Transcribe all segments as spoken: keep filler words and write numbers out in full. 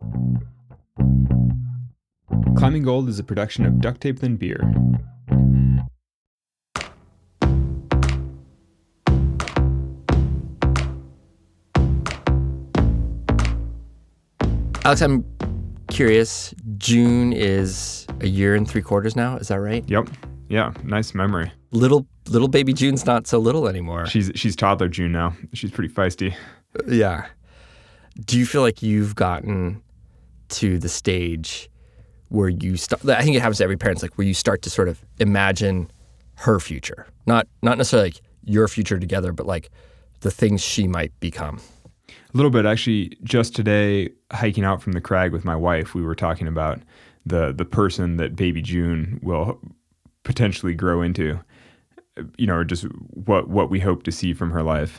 Climbing Gold is a production of Duct Tape Than Beer. Alex, I'm curious. June is a year and three quarters now. Is that right? Yep. Yeah. Nice memory. Little little baby June's not so little anymore. She's she's toddler June now. She's pretty feisty. Yeah. Do you feel like you've gotten to the stage where you start? I think it happens to every parent. It's like where you start to sort of imagine her future, not not necessarily like your future together, but like the things she might become. A little bit. Actually, just today, hiking out from the crag with my wife, we were talking about the the person that baby June will potentially grow into, you know, or just what what we hope to see from her life.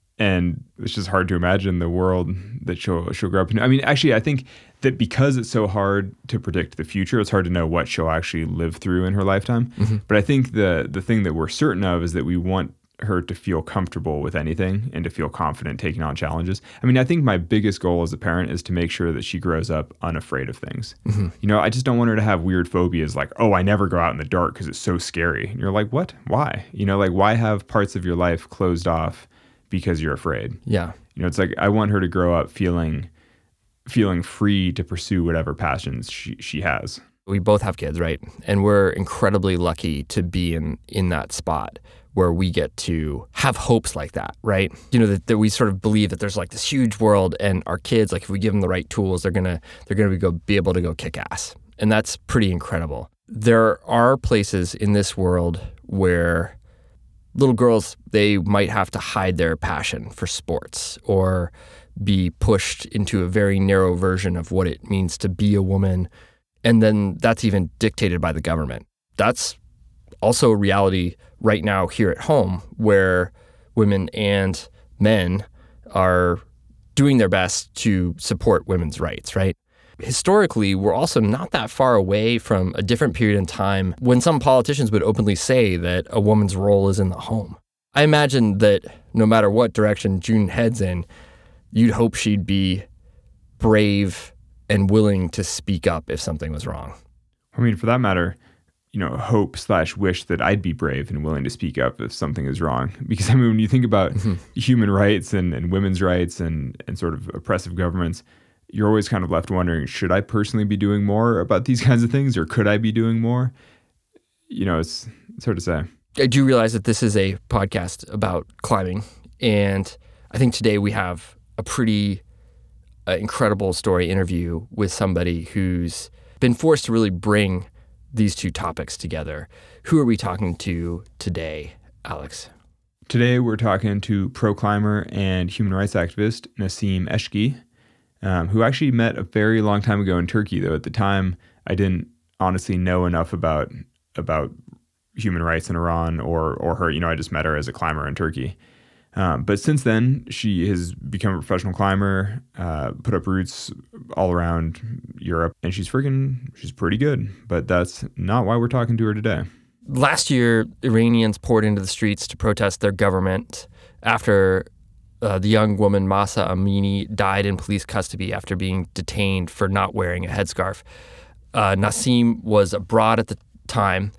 And it's just hard to imagine the world that she'll she'll grow up in. I mean, actually, I think that because it's so hard to predict the future, it's hard to know what she'll actually live through in her lifetime. Mm-hmm. But I think the the thing that we're certain of is that we want her to feel comfortable with anything and to feel confident taking on challenges. I mean, I think my biggest goal as a parent is to make sure that she grows up unafraid of things. Mm-hmm. You know, I just don't want her to have weird phobias like, oh, I never go out in the dark because it's so scary. And you're like, what? Why? You know, like, why have parts of your life closed off because you're afraid? Yeah. You know, it's like, I want her to grow up feeling feeling free to pursue whatever passions she, she has. We both have kids, right? And we're incredibly lucky to be in, in that spot where we get to have hopes like that, right? You know, that, that we sort of believe that there's like this huge world, and our kids, like if we give them the right tools, they're gonna they're gonna be, go, be able to go kick ass. And that's pretty incredible. There are places in this world where little girls, they might have to hide their passion for sports or be pushed into a very narrow version of what it means to be a woman. And then that's even dictated by the government. That's also a reality right now here at home where women and men are doing their best to support women's rights, right? Historically, we're also not that far away from a different period in time when some politicians would openly say that a woman's role is in the home. I imagine that no matter what direction June heads in, you'd hope she'd be brave and willing to speak up if something was wrong. I mean, for that matter, you know, hope slash wish that I'd be brave and willing to speak up if something is wrong. Because I mean, when you think about mm-hmm. human rights and, and women's rights and, and sort of oppressive governments, you're always kind of left wondering, should I personally be doing more about these kinds of things, or could I be doing more? You know, it's, it's hard to say. I do realize that this is a podcast about climbing. And I think today we have a pretty uh, incredible story interview with somebody who's been forced to really bring these two topics together. Who are we talking to today, Alex? Today we're talking to pro climber and human rights activist Nasim Eshki, um, who actually met a very long time ago in Turkey, though at the time I didn't honestly know enough about about human rights in Iran or or her. You know, I just met her as a climber in Turkey. Um, but since then, she has become a professional climber, uh, put up roots all around Europe, and she's freaking, she's pretty good. But that's not why we're talking to her today. Last year, Iranians poured into the streets to protest their government after uh, the young woman Mahsa Amini died in police custody after being detained for not wearing a headscarf. Uh, Nasim was abroad at the time,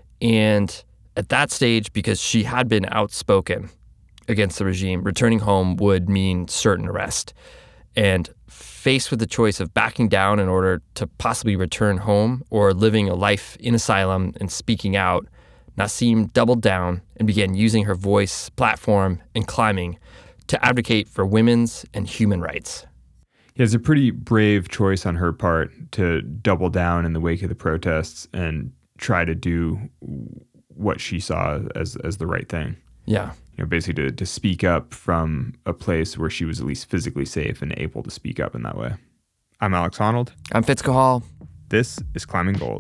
and at that stage, because she had been outspoken against the regime, returning home would mean certain arrest. And faced with the choice of backing down in order to possibly return home or living a life in asylum and speaking out, Nasim doubled down and began using her voice, platform, and climbing to advocate for women's and human rights. Yeah, it's a pretty brave choice on her part to double down in the wake of the protests and try to do what she saw as as the right thing. Yeah. You know, basically to, to speak up from a place where she was at least physically safe and able to speak up in that way. I'm Alex Honnold. I'm Fitz Cahall. This is Climbing Gold.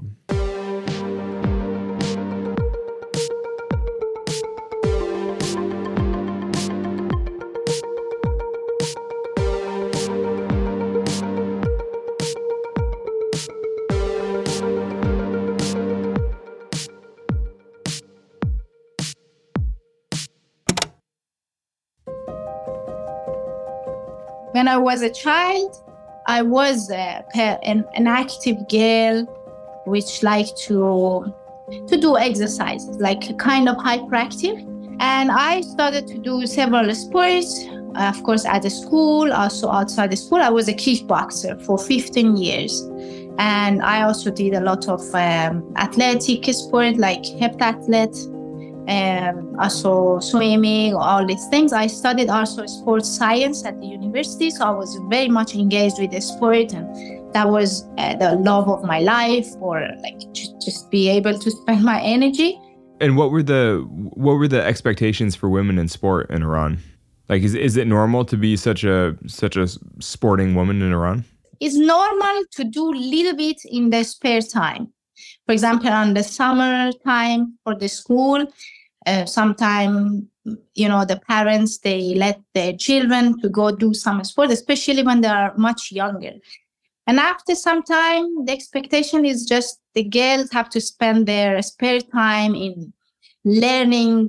When I was a child, I was uh, an, an active girl, which liked to to do exercise, like a kind of hyperactive. And I started to do several sports, uh, of course, at the school, also outside the school. I was a kickboxer for fifteen years. And I also did a lot of um, athletic sport, like heptathlete, um, also swimming, all these things. I studied also sports science at the university, so I was very much engaged with the sport, and that was uh, the love of my life, or like just, just be able to spend my energy. And what were the what were the expectations for women in sport in Iran? Like, is is it normal to be such a such a sporting woman in Iran? It's normal to do a little bit in the spare time. For example, on the summer time for the school, uh, sometimes, you know, the parents, they let their children to go do some sport, especially when they are much younger. And after some time, the expectation is just the girls have to spend their spare time in learning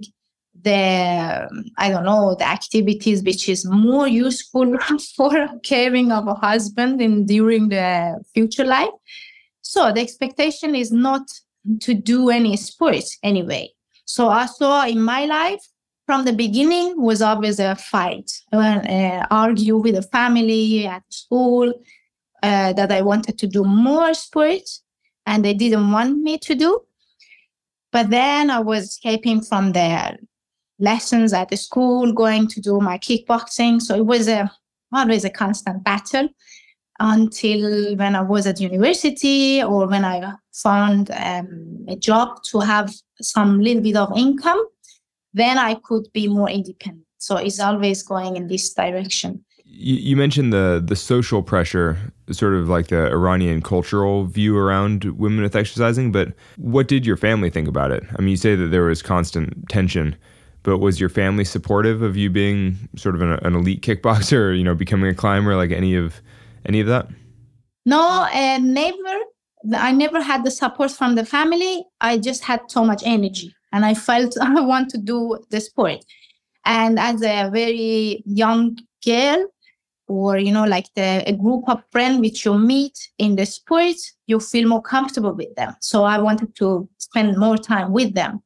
the, I don't know, the activities which is more useful for caring of a husband in during the future life. So the expectation is not to do any sports anyway. So also in my life, from the beginning was always a fight, uh, argue with the family at school, uh, that I wanted to do more sports and they didn't want me to do. But then I was escaping from the lessons at the school, going to do my kickboxing. So it was a, always a constant battle until when I was at university or when I found um, a job to have some little bit of income, then I could be more independent. So it's always going in this direction. You, you mentioned the the social pressure, sort of like the Iranian cultural view around women with exercising, but what did your family think about it? I mean, you say that there was constant tension, but was your family supportive of you being sort of an, an elite kickboxer, or, you know, becoming a climber, like any of any of that? No, uh, never. I never had the support from the family. I just had so much energy and I felt I want to do the sport. And as a very young girl, or, you know, like the, a group of friends which you meet in the sport, you feel more comfortable with them. So I wanted to spend more time with them.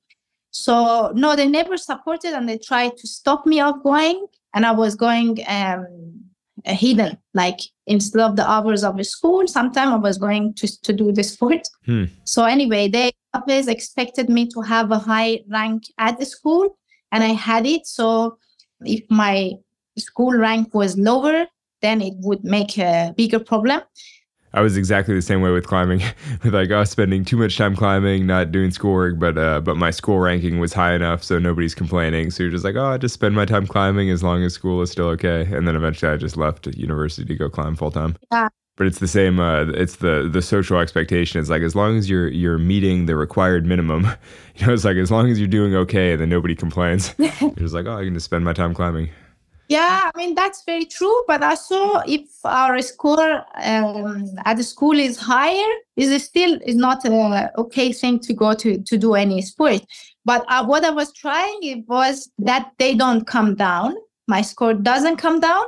So no, they never supported and they tried to stop me of going. And I was going um, hidden, like instead of the hours of the school, sometimes I was going to, to do the sport. Hmm. So anyway, they always expected me to have a high rank at the school, and I had it. So if my school rank was lower, then it would make a bigger problem. I was exactly the same way with climbing, with like, oh, spending too much time climbing, not doing schoolwork, but uh, but my school ranking was high enough, so nobody's complaining. So you're just like, oh, I just spend my time climbing as long as school is still okay. And then eventually I just left university to go climb full time. Yeah. But it's the same. Uh, it's the the social expectation. It's like, as long as you're you're meeting the required minimum, you know, it's like, as long as you're doing okay, then nobody complains. You're just like, oh, I can just spend my time climbing. Yeah, I mean, that's very true. But also, if our score um, at the school is higher, is still is not a okay thing to go to to do any sport. But uh, what I was trying, it was that they don't come down. My score doesn't come down,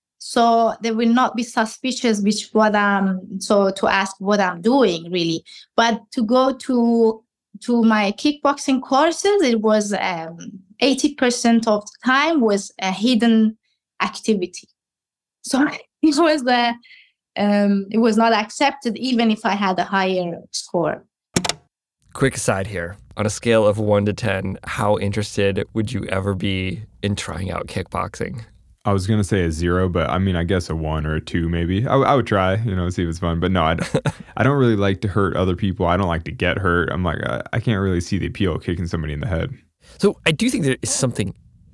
so they will not be suspicious which what I'm. So to ask what I'm doing really, but to go to to my kickboxing courses, it was. Um, eighty percent of the time was a hidden activity. So it was the, um, it was not accepted even if I had a higher score. Quick aside here. On a scale of one to ten, how interested would you ever be in trying out kickboxing? I was going to say a zero, but I mean, I guess a one or a two maybe. I, I would try, you know, see if it's fun. But no, I don't, I don't really like to hurt other people. I don't like to get hurt. I'm like, I, I can't really see the appeal of kicking somebody in the head. So I do think there is something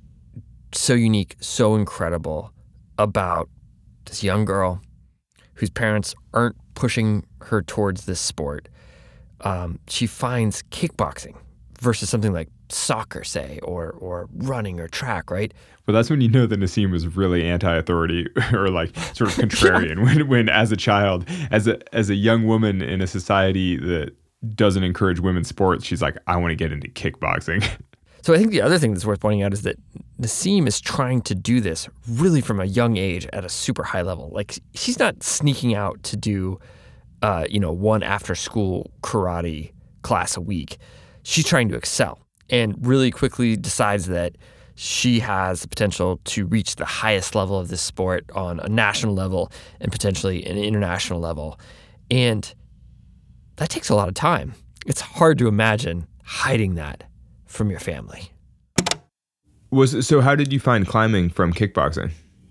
so unique, so incredible about this young girl whose parents aren't pushing her towards this sport. Um, she finds kickboxing versus something like soccer, say, or or running or track, right? Well, that's when you know that Nassim was really anti-authority or like sort of contrarian. Yeah. When, when as a child, as a as a young woman in a society that doesn't encourage women's sports, she's like, I want to get into kickboxing. So I think the other thing that's worth pointing out is that Nassim is trying to do this really from a young age at a super high level. Like, she's not sneaking out to do, uh, you know, one after-school karate class a week. She's trying to excel and really quickly decides that she has the potential to reach the highest level of this sport on a national level and potentially an international level. And that takes a lot of time. It's hard to imagine hiding that from your family. Was so how did you find climbing from kickboxing?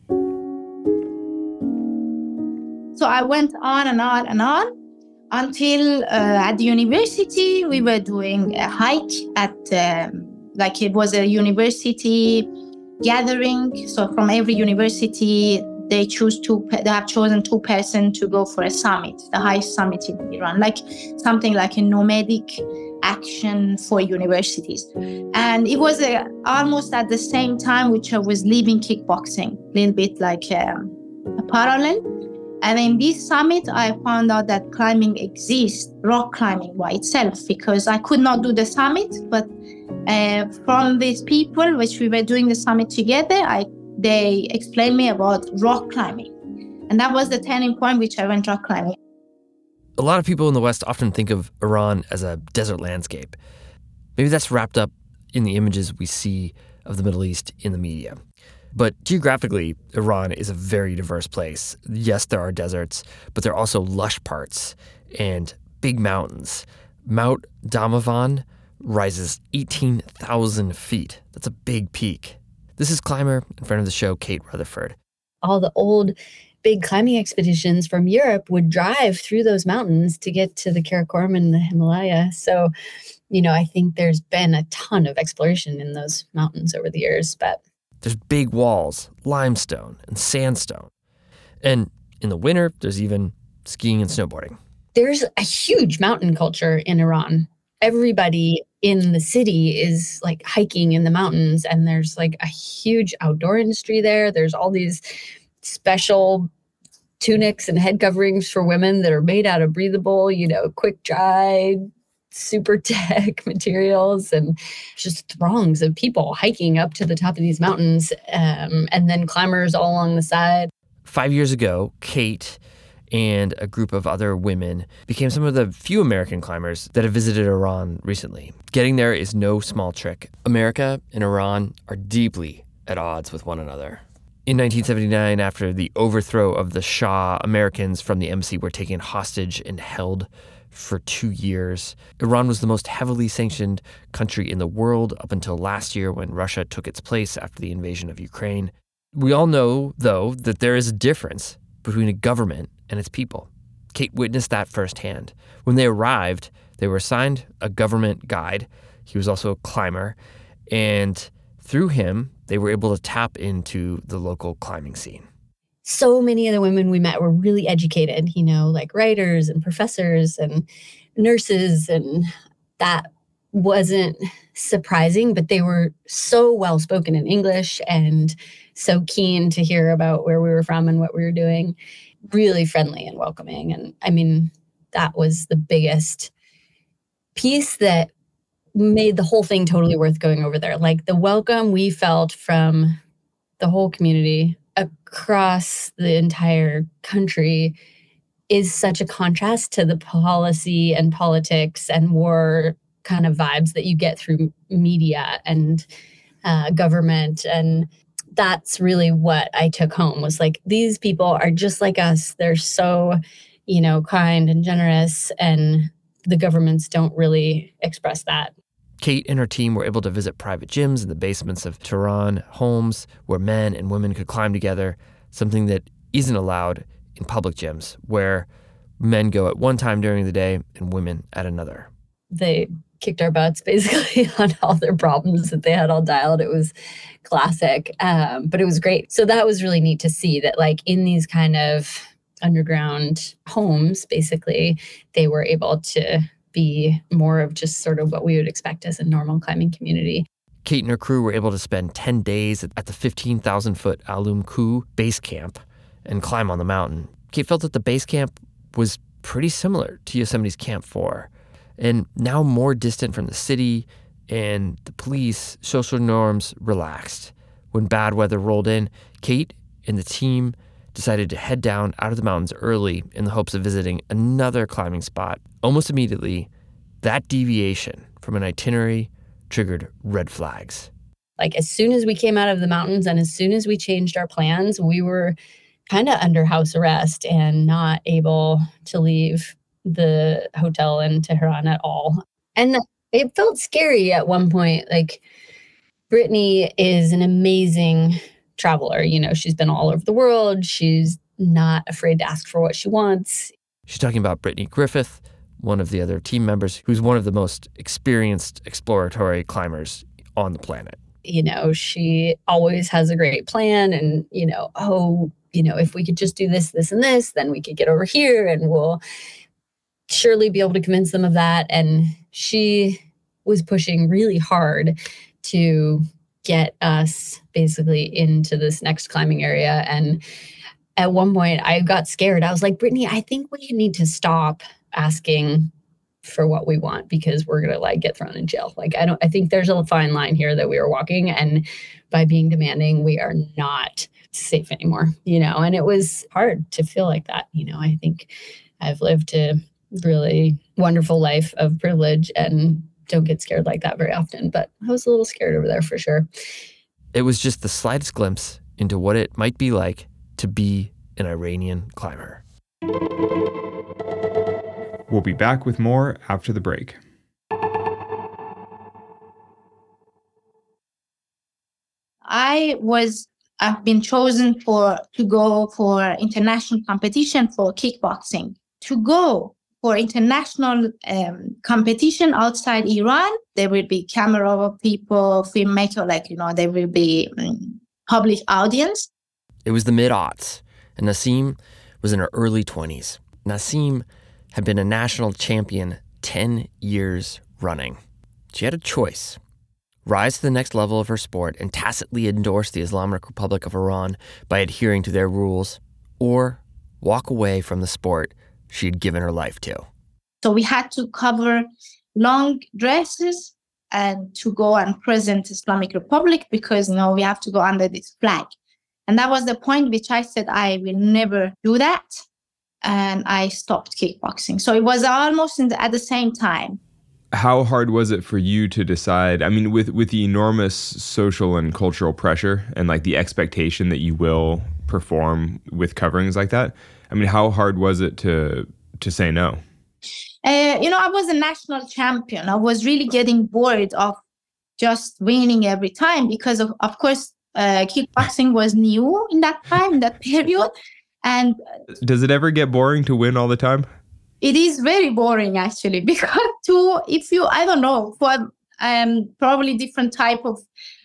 So I went on and on and on until uh, at the university we were doing a hike at um, like it was a university gathering. So from every university they choose two. They have chosen two persons to go for a summit, the highest summit in Iran, like something like a nomadic action for universities. And it was a, almost at the same time which I was leaving kickboxing, a little bit like um, a parallel. And in this summit, I found out that climbing exists, rock climbing by itself, because I could not do the summit, but uh, from these people, which we were doing the summit together, I they explained me about rock climbing. And that was the turning point which I went rock climbing. A lot of people in the West often think of Iran as a desert landscape. Maybe that's wrapped up in the images we see of the Middle East in the media. But geographically, Iran is a very diverse place. Yes, there are deserts, but there are also lush parts and big mountains. Mount Damavand rises eighteen thousand feet. That's a big peak. This is climber and friend of the show, Kate Rutherford. All the old big climbing expeditions from Europe would drive through those mountains to get to the Karakoram and the Himalaya. So, you know, I think there's been a ton of exploration in those mountains over the years. But there's big walls, limestone, and sandstone. And in the winter, there's even skiing and snowboarding. There's a huge mountain culture in Iran. Everybody in the city is like hiking in the mountains, and there's like a huge outdoor industry there. There's all these special tunics and head coverings for women that are made out of breathable, you know, quick dry, super tech materials, and just throngs of people hiking up to the top of these mountains, um, and then climbers all along the side. Five years ago, Kate and a group of other women became some of the few American climbers that have visited Iran recently. Getting there is no small trick. America and Iran are deeply at odds with one another. In nineteen seventy-nine, after the overthrow of the Shah, Americans from the embassy were taken hostage and held for two years. Iran was the most heavily sanctioned country in the world up until last year when Russia took its place after the invasion of Ukraine. We all know, though, that there is a difference between a government and its people. Kate witnessed that firsthand. When they arrived, they were assigned a government guide. He was also a climber, and through him, they were able to tap into the local climbing scene. So many of the women we met were really educated, you know, like writers and professors and nurses, and that wasn't surprising, but they were so well-spoken in English and so keen to hear about where we were from and what we were doing. Really friendly and welcoming. And I mean, that was the biggest piece that made the whole thing totally worth going over there. Like the welcome we felt from the whole community across the entire country is such a contrast to the policy and politics and war kind of vibes that you get through media and uh, government. And that's really what I took home, was like, these people are just like us. They're so, you know, kind and generous, and the governments don't really express that. Kate and her team were able to visit private gyms in the basements of Tehran homes where men and women could climb together, something that isn't allowed in public gyms, where men go at one time during the day and women at another. They kicked our butts basically on all their problems that they had all dialed. It was classic, um, but it was great. So that was really neat to see that, like, in these kind of underground homes, basically, they were able to be more of just sort of what we would expect as a normal climbing community. Kate and her crew were able to spend ten days at the fifteen thousand foot Alum Ku base camp and climb on the mountain. Kate felt that the base camp was pretty similar to Yosemite's Camp four, and now more distant from the city and the police social norms relaxed. When bad weather rolled in, Kate and the team decided to head down out of the mountains early in the hopes of visiting another climbing spot. Almost immediately, that deviation from an itinerary triggered red flags. Like as soon as we came out of the mountains and as soon as we changed our plans, we were kind of under house arrest and not able to leave the hotel in Tehran at all. And it felt scary at one point. Like Brittany is an amazing traveler. You know, she's been all over the world. She's not afraid to ask for what she wants. She's talking about Brittany Griffith, one of the other team members, who's one of the most experienced exploratory climbers on the planet. You know, she always has a great plan and, you know, oh, you know, if we could just do this, this, and this, then we could get over here and we'll surely be able to convince them of that. And she was pushing really hard to get us basically into this next climbing area. And at one point I got scared. I was like, Brittany, I think we need to stop asking for what we want because we're going to like get thrown in jail. Like, I don't, I think there's a fine line here that we are walking. And by being demanding, we are not safe anymore, you know, and it was hard to feel like that. You know, I think I've lived a really wonderful life of privilege and don't get scared like that very often, but I was a little scared over there for sure. It was just the slightest glimpse into what it might be like to be an Iranian climber. We'll be back with more after the break. I was I've been chosen for to go for international competition for kickboxing. To go for international um, competition outside Iran, there will be camera people, filmmaker, like, you know, there will be um, public audience. It was the mid-aughts, and Nasim was in her early twenties. Nasim had been a national champion ten years running. She had a choice. Rise to the next level of her sport and tacitly endorse the Islamic Republic of Iran by adhering to their rules, or walk away from the sport she had given her life to. So we had to cover long dresses and to go and present Islamic Republic because, you know, we have to go under this flag. And that was the point which I said I will never do that. And I stopped kickboxing. So it was almost in the, at the same time. How hard was it for you to decide? I mean, with, with the enormous social and cultural pressure and like the expectation that you will perform with coverings like that, I mean, how hard was it to to say no? Uh, you know, I was a national champion. I was really getting bored of just winning every time because, of, of course, uh, kickboxing was new in that time, in that period. And does it ever get boring to win all the time? It is very boring, actually, because to if you, I don't know, for um, probably different type of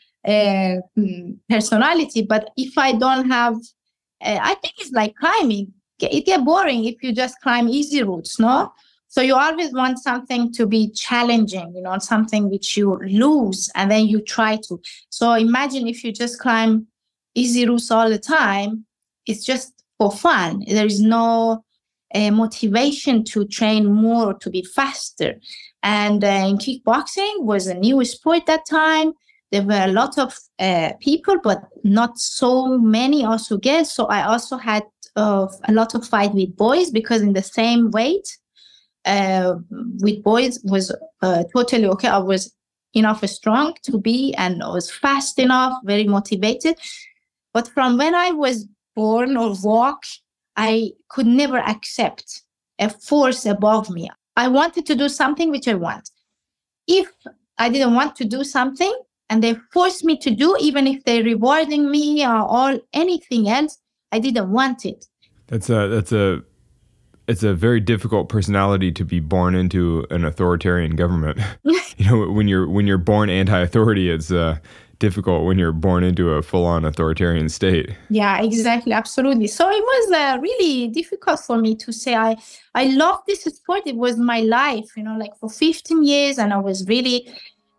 uh, personality, but if I don't have, uh, I think it's like climbing. It gets boring if you just climb easy routes, no? So you always want something to be challenging, you know, something which you lose and then you try to. So imagine if you just climb easy routes all the time, it's just for fun. There is no uh, motivation to train more, to be faster. And uh, in kickboxing was a new sport that time. There were a lot of uh, people, but not so many also girls. So I also had uh, a lot of fight with boys because in the same weight uh, with boys was uh, totally okay. I was enough strong to be, and I was fast enough, very motivated. But from when I was born or walk, I could never accept a force above me. I wanted to do something which I want. If I didn't want to do something and they forced me to do, even if they're rewarding me or all anything else, I didn't want it. That's a that's a it's a very difficult personality to be born into an authoritarian government. You know, when you're when you're born anti-authority, it's uh, difficult when you're born into a full-on authoritarian state. Yeah, exactly, absolutely. So it was uh, really difficult for me to say I I love this sport. It was my life, you know, like for fifteen years, and I was really,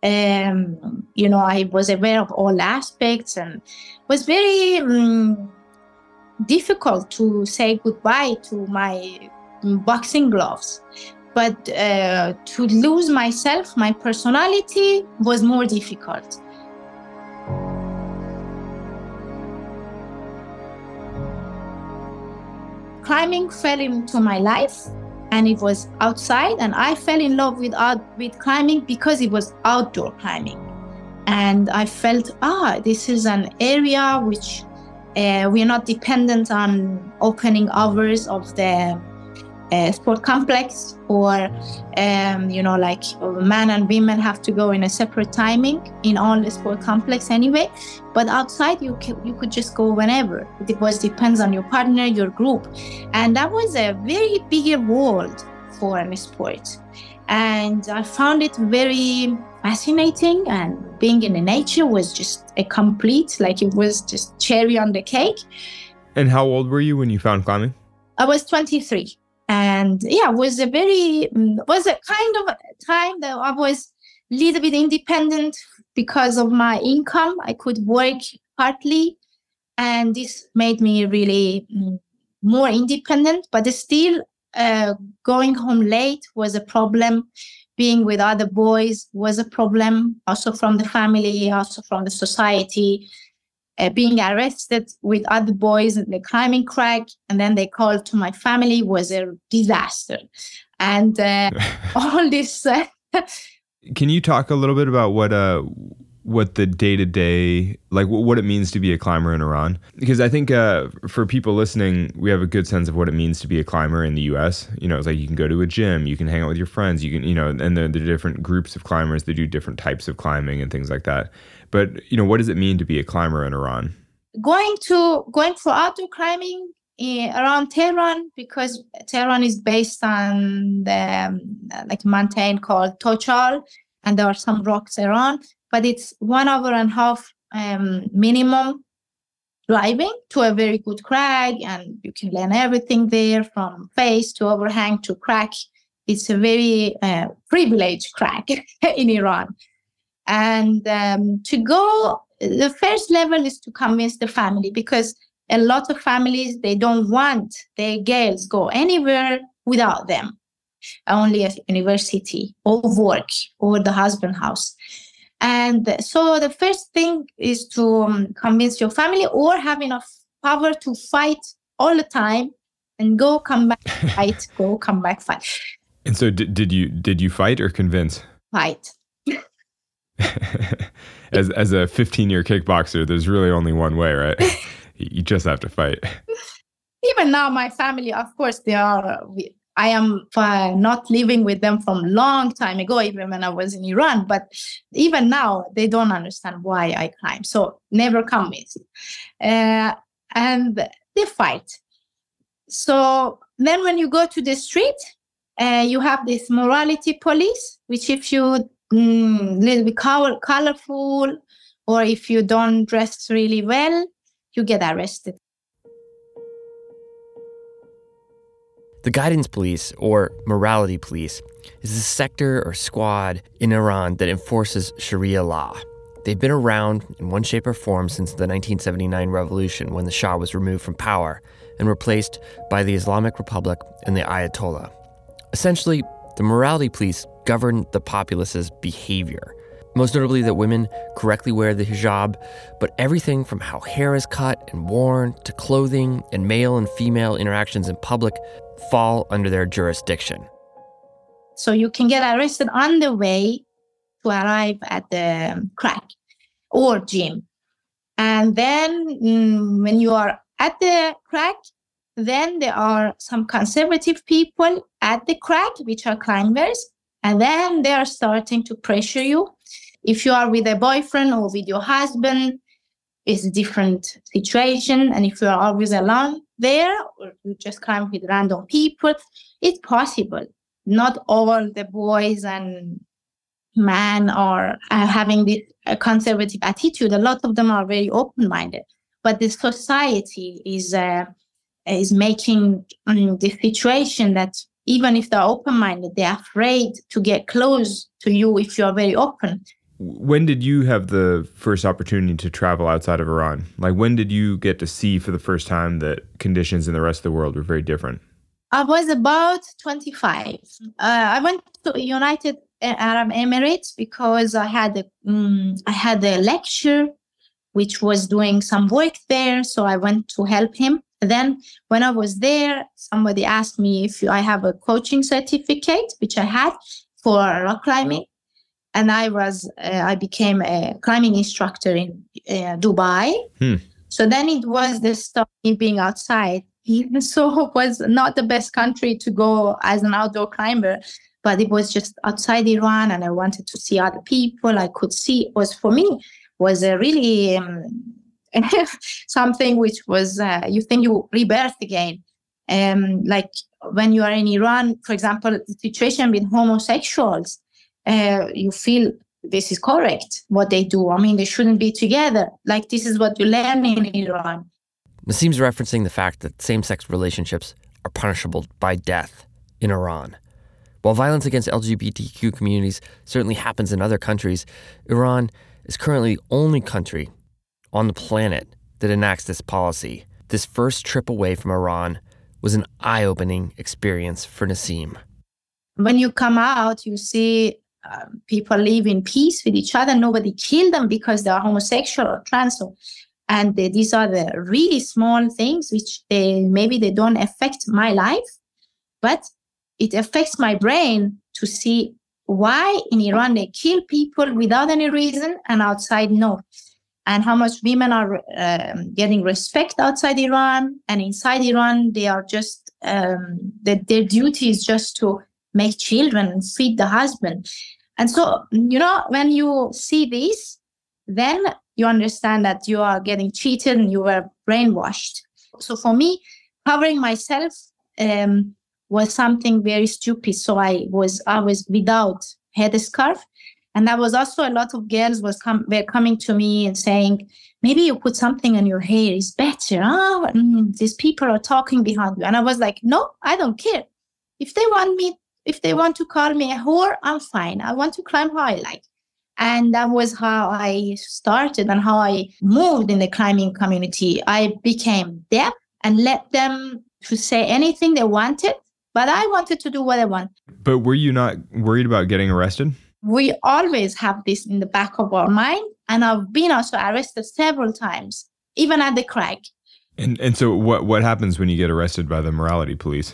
um, you know, I was aware of all aspects, and was very um, difficult to say goodbye to my boxing gloves. But uh, to lose myself, my personality was more difficult. Climbing fell into my life, and it was outside, and I fell in love with out, with climbing because it was outdoor climbing. And I felt, ah, this is an area which uh, we are not dependent on opening hours of the uh, sport complex, or, um, you know, like men and women have to go in a separate timing in all the sport complex anyway. But outside, you can, you could just go whenever. It was depends on your partner, your group. And that was a very bigger world for a sport. And I found it very fascinating, and being in the nature was just a complete, like it was just cherry on the cake. And how old were you when you found climbing? I was twenty-three. And yeah, it was a very, was a kind of time that I was a little bit independent because of my income. I could work partly, and this made me really more independent, but still uh, going home late was a problem. Being with other boys was a problem, also from the family, also from the society. Uh, being arrested with other boys in the climbing crag, and then they called to my family, was a disaster. And uh, all this. Uh, Can you talk a little bit about what uh what the day to day, like what it means to be a climber in Iran? Because I think uh, for people listening, we have a good sense of what it means to be a climber in the U S. You know, it's like you can go to a gym, you can hang out with your friends, you can, you know, and the, the different groups of climbers, they do different types of climbing and things like that. But, you know, what does it mean to be a climber in Iran? Going to going for outdoor climbing in, around Tehran, because Tehran is based on the um, like mountain called Tochal, and there are some rocks around. But it's one hour and a half um, minimum driving to a very good crag, and you can learn everything there from face to overhang to crack. It's a very uh, privileged crack in Iran. And um, to go, the first level is to convince the family, because a lot of families, they don't want their girls go anywhere without them, only at university or work or the husband house. And so the first thing is to um, convince your family, or have enough power to fight all the time and go, come back, fight, go, come back, fight. And so did, did you did you fight or convince? Fight. as as a fifteen-year kickboxer, there's really only one way, right? You just have to fight. Even now, my family, of course, they are... We, I am uh, not living with them from a long time ago, even when I was in Iran. But even now, they don't understand why I climb. So never convinced. Uh, and they fight. So then when you go to the street, uh, you have this morality police, which if you mm, little bit color- colorful, or if you don't dress really well, you get arrested. The guidance police, or morality police, is a sector or squad in Iran that enforces Sharia law. They've been around in one shape or form since the nineteen seventy-nine revolution, when the Shah was removed from power and replaced by the Islamic Republic and the Ayatollah. Essentially, the morality police govern the populace's behavior. Most notably that women correctly wear the hijab, but everything from how hair is cut and worn to clothing and male and female interactions in public fall under their jurisdiction. So you can get arrested on the way to arrive at the crack or gym. And then mm, when you are at the crack, then there are some conservative people at the crack, which are climbers, and then they are starting to pressure you. If you are with a boyfriend or with your husband, it's a different situation. And if you are always alone there, or you just climb with random people, it's possible. Not all the boys and men are uh, having this uh, conservative attitude. A lot of them are very open-minded. But the society is uh, is making um, the situation that even if they're open-minded, they're afraid to get close to you if you are very open. When did you have the first opportunity to travel outside of Iran? Like, when did you get to see for the first time that conditions in the rest of the world were very different? I was about twenty-five. Uh, I went to United Arab Emirates because I had a, um, I had a lecture which was doing some work there. So I went to help him. Then when I was there, somebody asked me if I have a coaching certificate, which I had for rock climbing. And I was, uh, I became a climbing instructor in uh, Dubai. Hmm. So then it was the stuff of being outside. So it was not the best country to go as an outdoor climber, but it was just outside Iran, and I wanted to see other people. I could see it was for me was a really um, something which was uh, you think you rebirth again. Um, like when you are in Iran, for example, the situation with homosexuals, uh, you feel this is correct what they do. I mean, they shouldn't be together. Like this is what you learn in Iran. Nasim's referencing the fact that same-sex relationships are punishable by death in Iran. While violence against L G B T Q communities certainly happens in other countries, Iran is currently the only country on the planet that enacts this policy. This first trip away from Iran was an eye-opening experience for Nasim. When you come out, you see uh, people live in peace with each other. Nobody killed them because they are homosexual or trans. And they, these are the really small things which they, maybe they don't affect my life, but it affects my brain to see why in Iran they kill people without any reason and outside no. And how much women are uh, getting respect outside Iran, and inside Iran they are just, um, that their duty is just to make children and feed the husband. And so, you know, when you see this, then you understand that you are getting cheated and you were brainwashed. So for me, covering myself um, was something very stupid. So I was always without headscarf. And that was also a lot of girls was com- were coming to me and saying, maybe you put something on your hair, it's better. Oh, mm, these people are talking behind you. And I was like, no, I don't care. If they want me, if they want to call me a whore, I'm fine. I want to climb how I like. And that was how I started and how I moved in the climbing community. I became deaf and let them to say anything they wanted, but I wanted to do what I want. But were you not worried about getting arrested? We always have this in the back of our mind. And I've been also arrested several times, even at the crag. And and so what, what happens when you get arrested by the morality police?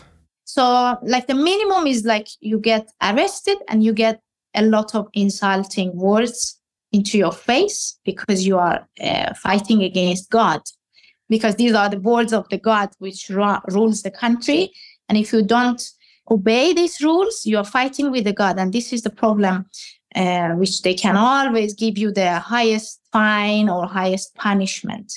So like the minimum is like you get arrested and you get a lot of insulting words into your face because you are uh, fighting against God. Because these are the words of the God which ru- rules the country. And if you don't obey these rules, you are fighting with the God. And this is the problem, uh, which they can always give you the highest fine or highest punishment.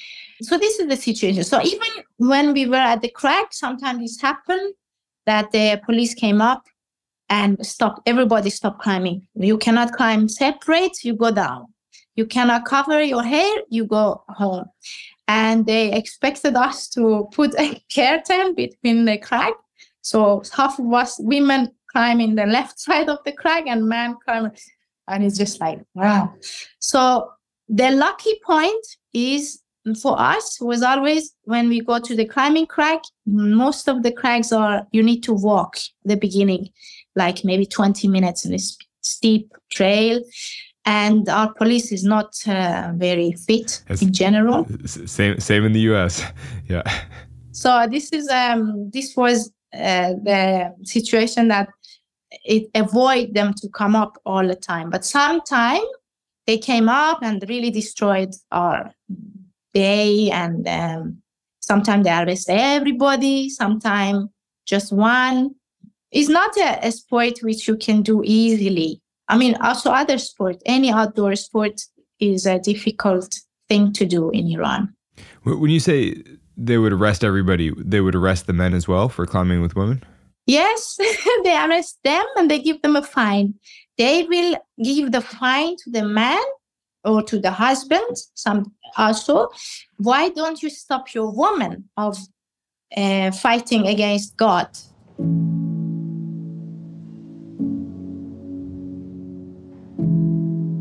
So this is the situation. So even when we were at the crag, sometimes this happened that the police came up and stopped, everybody stopped climbing. You cannot climb separate, you go down. You cannot cover your hair, you go home. And they expected us to put a curtain between the crag. So half of us women climbing the left side of the crag and men climbing. And it's just like, wow. So the lucky point is for us was always when we go to the climbing crag, most of the crags are, you need to walk the beginning, like maybe twenty minutes in this steep trail. And our police is not uh, very fit That's in general. Same, same in the U S. Yeah. So this is um, this was uh, the situation that it avoid them to come up all the time. But sometimes they came up and really destroyed our day. And um, sometimes they arrest everybody. Sometimes just one. It's not a, a sport which you can do easily. I mean, also other sport, any outdoor sport is a difficult thing to do in Iran. When you say they would arrest everybody, they would arrest the men as well for climbing with women? Yes, they arrest them and they give them a fine. They will give the fine to the man or to the husband. Some also, why don't you stop your woman of uh, fighting against God?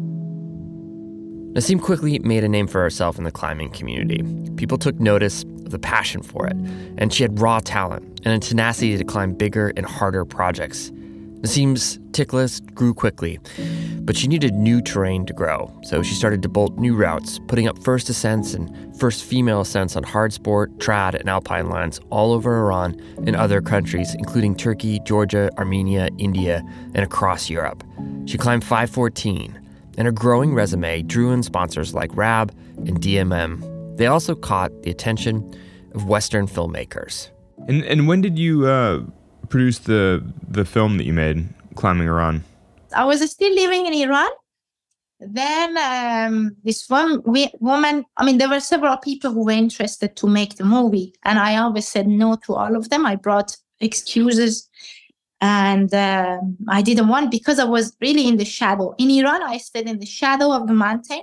Nasim quickly made a name for herself in the climbing community. People took notice of the passion for it, and she had raw talent and a tenacity to climb bigger and harder projects. Nasim's tick list grew quickly, but she needed new terrain to grow, so she started to bolt new routes, putting up first ascents and first female ascents on hard sport, trad, and alpine lines all over Iran and other countries, including Turkey, Georgia, Armenia, India, and across Europe. She climbed five fourteen, and her growing resume drew in sponsors like R A B and D M M. They also caught the attention of Western filmmakers. And and when did you uh, produce the the film that you made, Climbing Iran? I was still living in Iran. Then um, this one we, woman, I mean, there were several people who were interested to make the movie, and I always said no to all of them. I brought excuses, and uh, I didn't want, because I was really in the shadow. In Iran, I stayed in the shadow of the mountain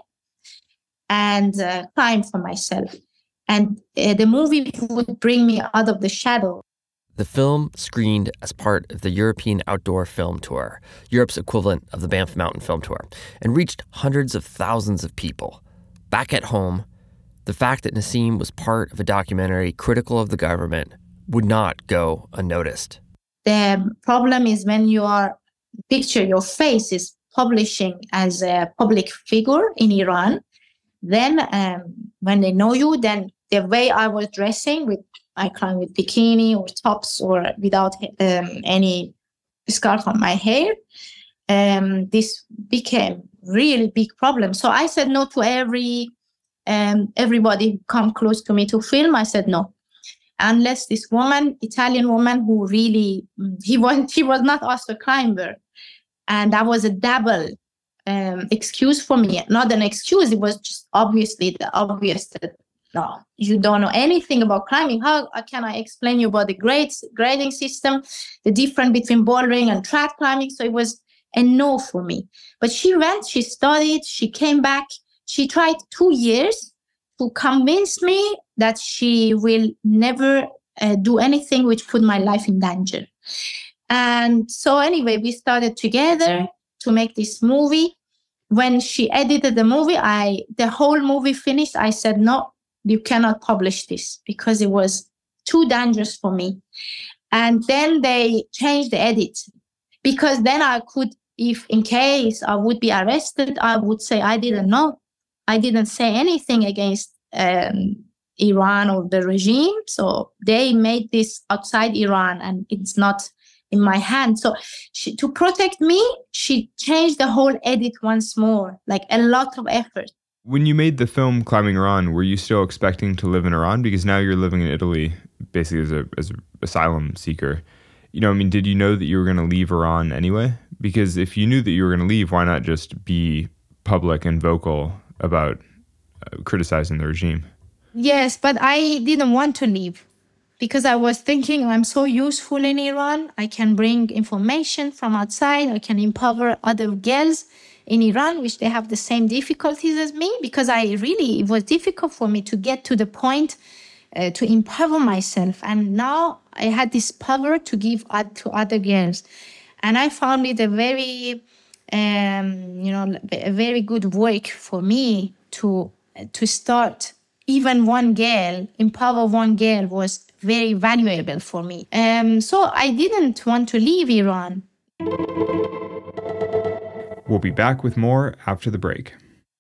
and uh, climbed for myself. And uh, the movie would bring me out of the shadow. The film screened as part of the European Outdoor Film Tour, Europe's equivalent of the Banff Mountain Film Tour, and reached hundreds of thousands of people. Back at home, the fact that Nasim was part of a documentary critical of the government would not go unnoticed. The problem is when you are, picture your face is publishing as a public figure in Iran, then um, when they know you, then the way I was dressing, with I climb with bikini or tops or without um, any scarf on my hair, um, this became really big problem. So I said no to every um, everybody who come close to me to film. I said no, unless this woman, Italian woman, who really he was he was not also a climber, and that was a double um, excuse for me. Not an excuse; it was just obviously the obvious that. No, you don't know anything about climbing. How can I explain you about the grades, grading system, the difference between bouldering and trad climbing? So it was a no for me. But she went, she studied, she came back. She tried two years to convince me that she will never uh, do anything which put my life in danger. And so anyway, we started together to make this movie. When she edited the movie, I the whole movie finished. I said, no, you cannot publish this because it was too dangerous for me. And then they changed the edit, because then I could, if in case I would be arrested, I would say I didn't know. I didn't say anything against um, Iran or the regime. So they made this outside Iran and it's not in my hand. So she, to protect me, she changed the whole edit once more, like a lot of effort. When you made the film Climbing Iran, were you still expecting to live in Iran? Because now you're living in Italy, basically as a as an asylum seeker. You know, I mean, did you know that you were going to leave Iran anyway? Because if you knew that you were going to leave, why not just be public and vocal about uh, criticizing the regime? Yes, but I didn't want to leave, because I was thinking I'm so useful in Iran. I can bring information from outside. I can empower other girls in Iran, which they have the same difficulties as me, because I really, it was difficult for me to get to the point uh, to empower myself. And now I had this power to give ad- to other girls. And I found it a very, um, you know, a very good work for me to, to start. Even one girl, empower one girl was very valuable for me. Um, so I didn't want to leave Iran. We'll be back with more after the break.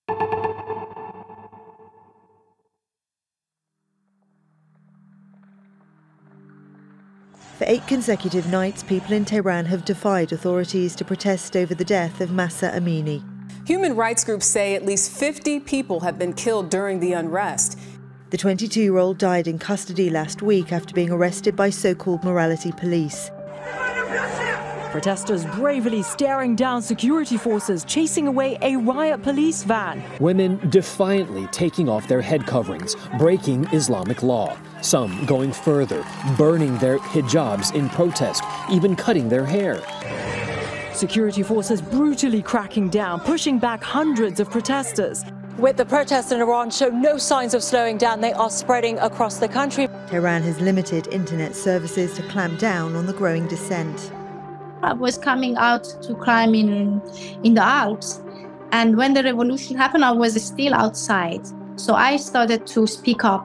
For eight consecutive nights, people in Tehran have defied authorities to protest over the death of Mahsa Amini. Human rights groups say at least fifty people have been killed during the unrest. The twenty-two-year-old died in custody last week after being arrested by so-called morality police. Protesters bravely staring down security forces chasing away a riot police van. Women defiantly taking off their head coverings, breaking Islamic law. Some going further, burning their hijabs in protest, even cutting their hair. Security forces brutally cracking down, pushing back hundreds of protesters. With the protests in Iran show no signs of slowing down, they are spreading across the country. Tehran has limited internet services to clamp down on the growing dissent. I was coming out to climb in, in the Alps. And when the revolution happened, I was still outside. So I started to speak up.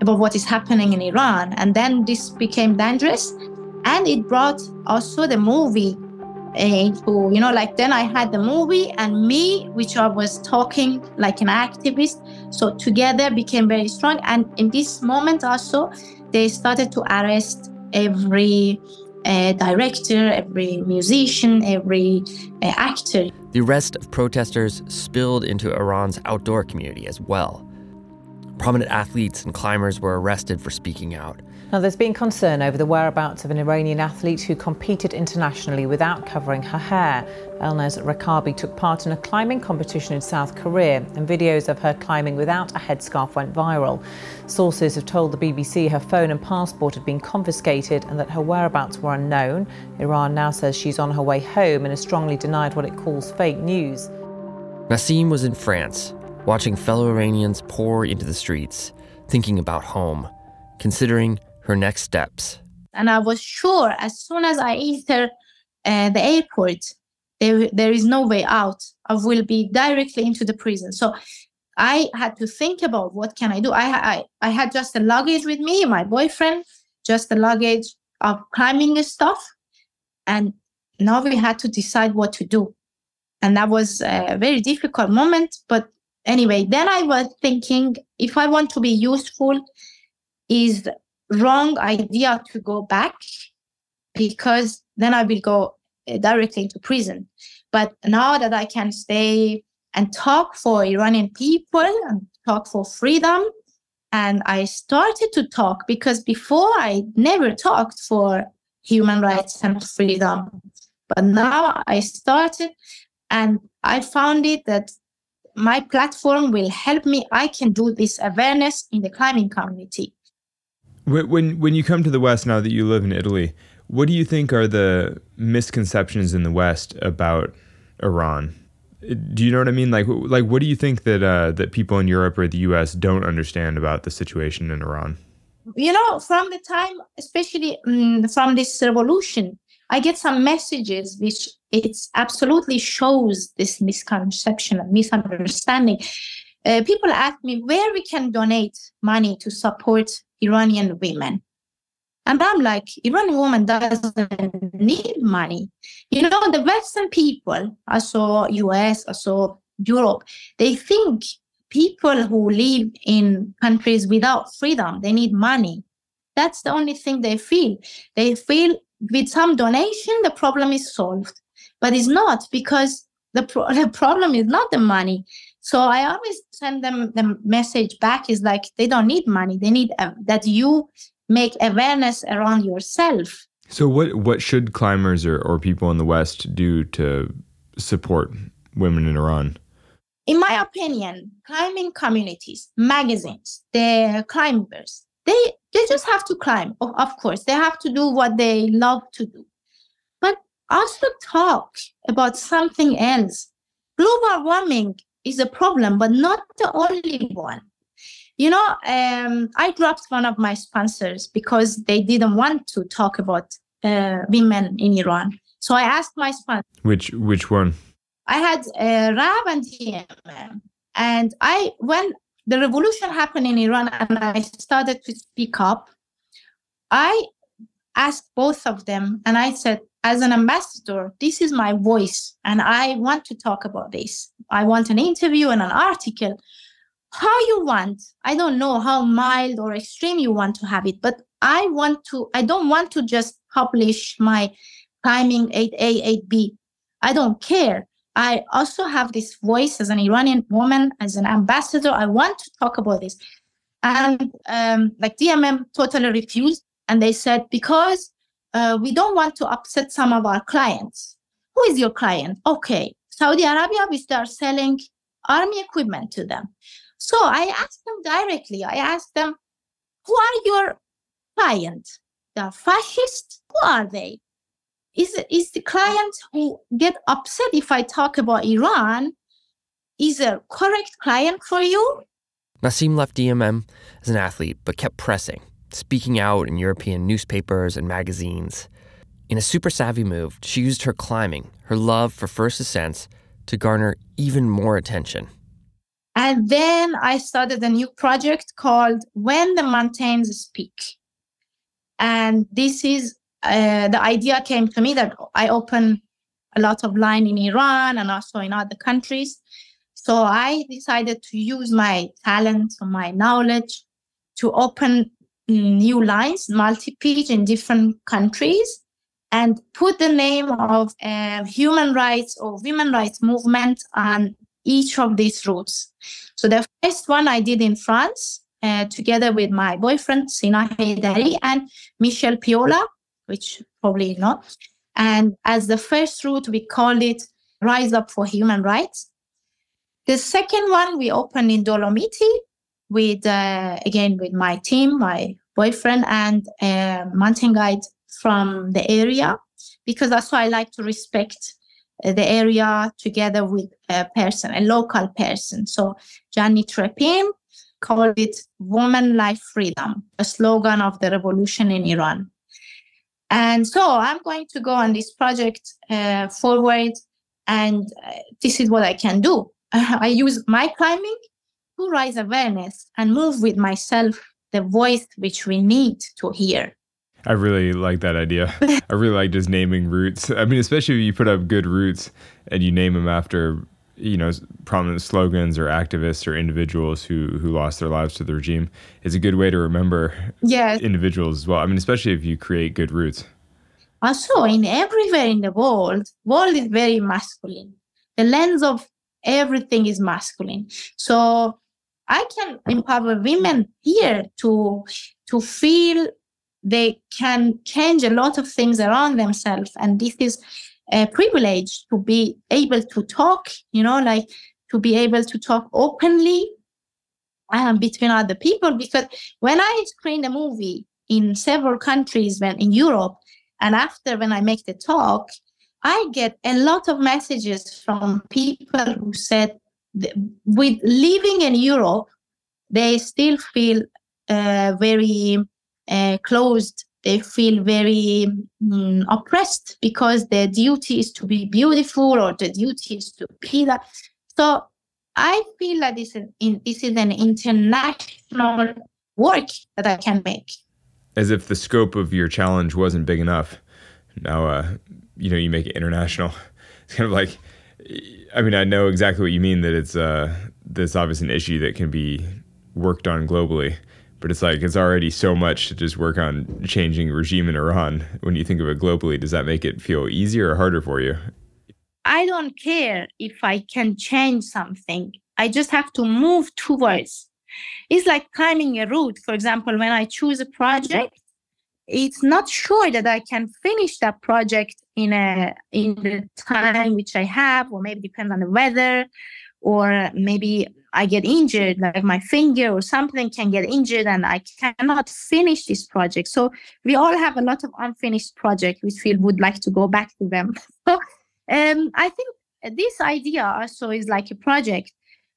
about what is happening in Iran. And then this became dangerous. And it brought also the movie into, you know, like then I had the movie and me, which I was talking like an activist. So together became very strong. And in this moment also, they started to arrest every uh, director, every musician, every uh, actor. The arrest of protesters spilled into Iran's outdoor community as well. Prominent athletes and climbers were arrested for speaking out. Now, there's been concern over the whereabouts of an Iranian athlete who competed internationally without covering her hair. Elnaz Rakabi took part in a climbing competition in South Korea, and videos of her climbing without a headscarf went viral. Sources have told the B B C her phone and passport had been confiscated and that her whereabouts were unknown. Iran now says she's on her way home and has strongly denied what it calls fake news. Nassim was in France, watching fellow Iranians pour into the streets, thinking about home, considering her next steps. And I was sure as soon as I enter uh, the airport, there, there is no way out. I will be directly into the prison. So I had to think about what can I do. I, I, I had just the luggage with me, my boyfriend, just the luggage of climbing stuff. And now we had to decide what to do. And that was a very difficult moment. But anyway, then I was thinking, if I want to be useful, is wrong idea to go back, because then I will go directly into prison. But now that I can stay and talk for Iranian people and talk for freedom, and I started to talk because before I never talked for human rights and freedom. But now I started, and I found it that my platform will help me. I can do this awareness in the climbing community. When when you come to the West, now that you live in Italy, what do you think are the misconceptions in the West about Iran? Do you know what I mean? Like, like what do you think that uh, that people in Europe or the U S don't understand about the situation in Iran? You know, from the time, especially um, from this revolution, I get some messages which it absolutely shows this misconception and misunderstanding. Uh, people ask me where we can donate money to support Iranian women. And I'm like, Iranian woman doesn't need money. You know, the Western people, also U S, also Europe, they think people who live in countries without freedom, they need money. That's the only thing they feel. They feel with some donation, the problem is solved. But it's not, because the, pro- the problem is not the money. So I always send them the message back is like, they don't need money. They need uh, that you make awareness around yourself. So what what should climbers or, or people in the West do to support women in Iran? In my opinion, climbing communities, magazines, the climbers, they, they just have to climb. Of, of course, they have to do what they love to do. But also talk about something else. Global warming is a problem, but not the only one. You know, um, I dropped one of my sponsors because they didn't want to talk about uh, women in Iran. So I asked my sponsor. Which which one? I had uh, Rab and D M M. And I, when the revolution happened in Iran and I started to speak up, I asked both of them and I said, as an ambassador, this is my voice and I want to talk about this. I want an interview and an article. How you want, I don't know how mild or extreme you want to have it, but I want to, I don't want to just publish my climbing eight A, eight B. I don't care. I also have this voice as an Iranian woman, as an ambassador. I want to talk about this. And um, like D M M totally refused. And they said, because uh, we don't want to upset some of our clients. Who is your client? Okay, Saudi Arabia, we start selling army equipment to them. So I asked them directly, I asked them, who are your clients? They are fascists? Who are they? Is, is the client who get upset if I talk about Iran, is a correct client for you? Nassim left D M M as an athlete, but kept pressing, speaking out in European newspapers and magazines. In a super savvy move, she used her climbing, her love for first ascents, to garner even more attention. And And then I started a new project called When the Mountains Speak. And this is, uh, the idea came to me that I open a lot of line in Iran and also in other countries. So I decided to use my talent, my knowledge to open new lines, multi-pitch in different countries, and put the name of uh, human rights or women rights movement on each of these routes. So the first one I did in France, uh, together with my boyfriend, Sina Haydari, and Michel Piola, which probably not. And as the first route, we called it Rise Up for Human Rights. The second one we opened in Dolomiti with, uh, again, with my team, my boyfriend, and a mountain guide from the area, because that's why I like to respect uh, the area together with a person, a local person. So Gianni Trepin called it Woman Life Freedom, a slogan of the revolution in Iran. And so I'm going to go on this project uh, forward, and uh, this is what I can do. I use my climbing to raise awareness and move with myself the voice which we need to hear. I really like that idea. I really like just naming routes. I mean, especially if you put up good routes and you name them after, you know, prominent slogans or activists or individuals who, who lost their lives to the regime. It's a good way to remember yes. individuals as well. I mean, especially if you create good routes. Also, in everywhere in the world, world is very masculine. The lens of everything is masculine. So I can empower women here to, to feel they can change a lot of things around themselves. And this is a privilege to be able to talk, you know, like to be able to talk openly um, between other people. Because when I screen a movie in several countries, when in Europe, and after when I make the talk, I get a lot of messages from people who said, with living in Europe, they still feel uh, very uh, closed. They feel very um, oppressed because their duty is to be beautiful or the duty is to be that. So I feel that this is, in, this is an international work that I can make. As if the scope of your challenge wasn't big enough. Now, uh, you know, you make it international. It's kind of like, I mean, I know exactly what you mean, that it's uh, this obviously an issue that can be worked on globally, but it's like, it's already so much to just work on changing regime in Iran. When you think of it globally, does that make it feel easier or harder for you? I don't care if I can change something. I just have to move towards. It's like climbing a route. For example, when I choose a project, it's not sure that I can finish that project in a in the time which I have, or maybe depends on the weather, or maybe I get injured, like my finger or something can get injured and I cannot finish this project. So we all have a lot of unfinished projects which we would like to go back to them. So um, I think this idea also is like a project.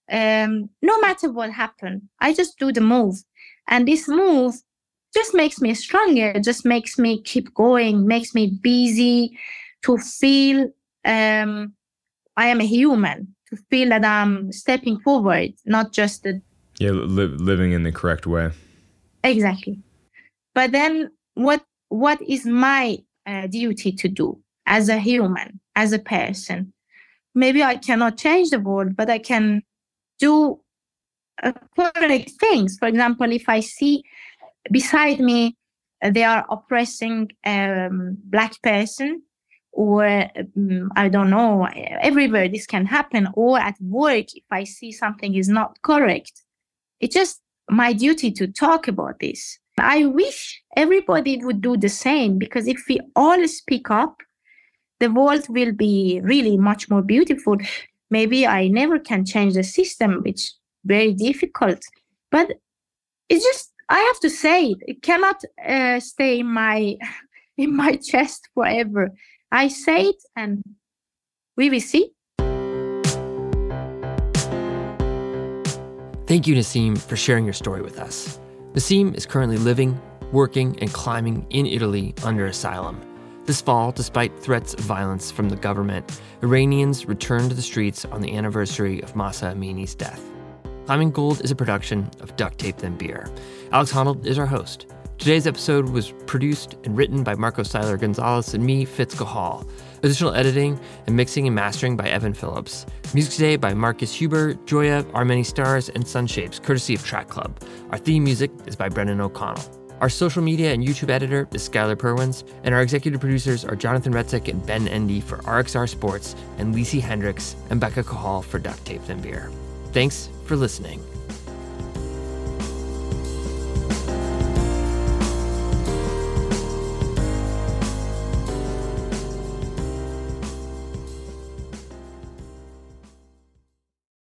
Um, no matter what happened, I just do the move. And this move just makes me stronger, just makes me keep going, makes me busy to feel um, I am a human, to feel that I'm stepping forward, not just the... Yeah, li- living in the correct way. Exactly. But then what what is my uh, duty to do as a human, as a person? Maybe I cannot change the world, but I can do uh, correct things. For example, if I see beside me, uh, they are oppressing a um, Black person, or um, I don't know, everywhere this can happen, or at work, if I see something is not correct, it's just my duty to talk about this. I wish everybody would do the same, because if we all speak up, the world will be really much more beautiful. Maybe I never can change the system, which is very difficult, but it's just, I have to say it. It cannot uh, stay in my in my chest forever. I say it, and we will see. Thank you, Nassim, for sharing your story with us. Nassim is currently living, working, and climbing in Italy under asylum. This fall, despite threats of violence from the government, Iranians returned to the streets on the anniversary of Mahsa Amini's death. Climbing Gold is a production of Duct Tape Then Beer. Alex Honnold is our host. Today's episode was produced and written by Marco Seiler Gonzalez and me, Fitz Gahal. Additional editing and mixing and mastering by Evan Phillips. Music today by Marcus Huber, Joya, Our Many Stars, and Sunshapes, courtesy of Track Club. Our theme music is by Brendan O'Connell. Our social media and YouTube editor is Skylar Perwins, and our executive producers are Jonathan Retzik and Ben Endy for R X R Sports, and Lisi Hendricks and Becca Cahal for Duct Tape Then Beer. Thanks for listening.